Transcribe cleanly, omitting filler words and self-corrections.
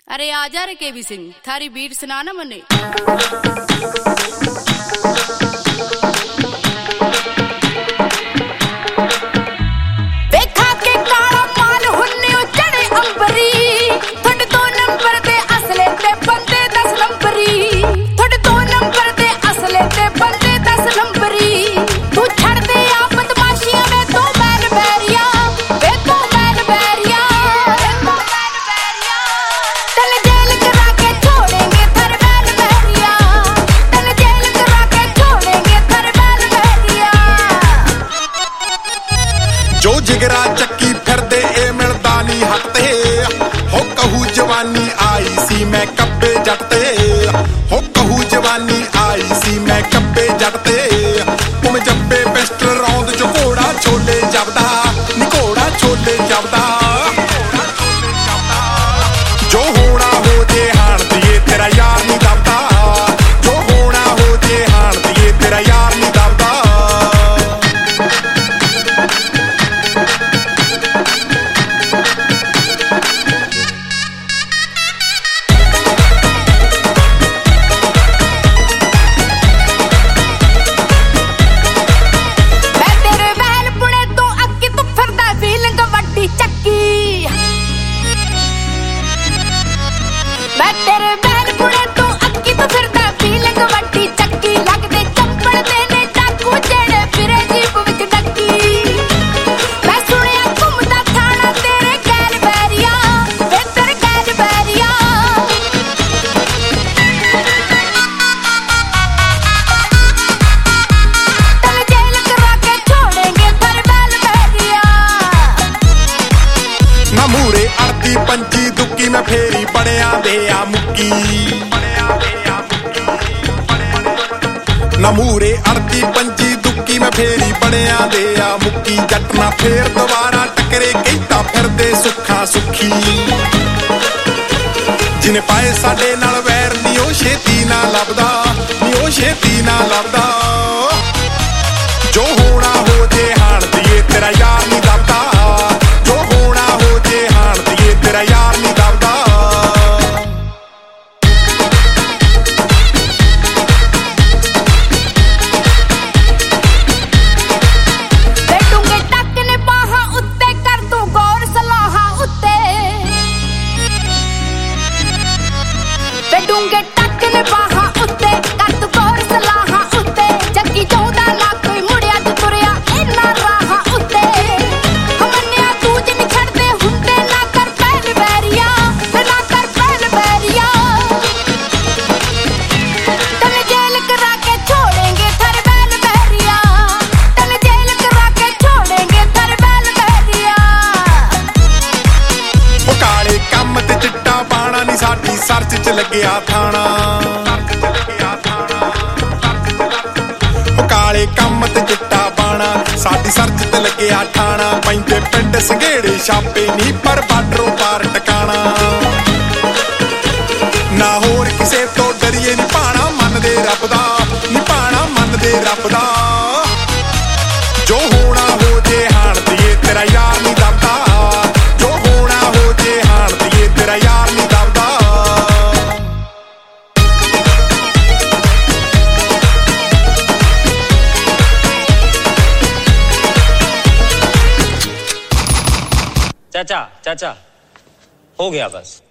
अरे आजा रे केवी सिंह, थारी बीट सुना ना मने। देखा के काला माल हुन्ने चढ़े अंबरी, थोड़े 2 नंबर दे असले ते बंदे 10 नंबरी, थोड़े 2 नंबर दे असले ते बंदे 10 नंबरी। तू छड़ दे आ बदमाशियां में तो बैल बैरिया, वे तो बैल बैरिया, तन जेल करा के छोड़ेंगे थर बैल बैरिया, तन जेल करा के छोड़ेंगे थर बैल बैरिया। जो जिगरा चक्की फिरदे ए मिलदा नी हटते, हो कहू जवानी आई सी मैं कब्बे जटते, हो कहू जवानी आई सी मैं कब्बे जटते। तुम जब्बे पिस्टल रौंद जो घोड़ा छोले जबदा, नी घोड़ा छोले जबदा। जो होना हो जे हाण दिए तेरा यार नी दबदा, जो होना हो जे हाण दिए तेरा यार नी दबदा। मैं तेरे बैल पुड़े तो अक्की तो फिरदा फीलिंग वड्डी चक्की, लगदे चप्पड़ देने डाकू जेड़े फिरे जीप विच डक्की। मैं सुनिया घुमदा थाना तेरे गैल बैरिया, वे तेरे गैल बैरिया। तन जेल करा के छोड़ेंगे थर बैल बैरिया। ना मूरे अड़ती पंची दुक्की में फेरी बड़िया दे आ मुक्की, ना मूरे अड़ती पंची दुक्की में फेरी बड़िया दे आ मुक्की। जट ना फेर दोबारा टकरे कहता फिरदे सुखा सुखी, जिने पाए साडे नाल वैर नी ओ छेती ना लभदा, नी ओ छेती ना लभदा। जो होना हो जे हाण दिए तेरा यार नी दबदा, जो होना हो जे हाण दिए तेरा यार नी दबदा। डूंगे टक ने बाहां उत्ते कर तू गौर सलाहां उत्ते, वे डूंगे टक ने बाहां उत्ते कर तू गौर सलाहां उत्ते। जग्गी चौदा ना कोई मुड़िया तू तुरिया इन्ना राहां उत्ते। हमन्या तू जिन छड़दे हुंदे ना कर बैल बैरिया, ना कर बैल बैरिया। तन जेल करा के छोड़ेंगे थर बैल बैरिया, तन जेल करा के छोड़ेंगे थर बैल बैरिया। ओ काले काम ते चिट्टा पाना नी साडी सर्च च लगਿਆ ਥਾਣਾ, ओ काले काम ते चिट्टा पाना साडी सर्च ते ਲੱਗਿਆ ਥਾਣਾ। ਪੈਂਦੇ ਪਿੰਡ ਸੰਘੇੜੇ ਛਾਪੇ ਨੀ ਪਰ ਬਾਰਡਰੋਂ ਪਾਰ ਟਿਕਾਣਾ। ਨਾ ਹੋਰ ਕਿਸੇ ਤੋਂ ਡਰੀਏ ਨੀ ਭਾਣਾ ਮੰਨਦੇ ਰੱਬ ਦਾ, ਨੀ ਭਾਣਾ ਮੰਨਦੇ ਰੱਬ ਦਾ। ਜੋ ਹੋਣਾ ਹੋ ਜੇ ਹਾਣ ਦੀਏ ਤੇਰਾ ਯਾਰ ਨੀ ਦਬਦਾ, ਜੋ ਹੋਣਾ ਹੋ ਜੇ ਹਾਣ ਦੀਏ ਤੇਰਾ ਯਾਰ ਨੀ ਦਬਦਾ। चाचा चाचा हो गया बस।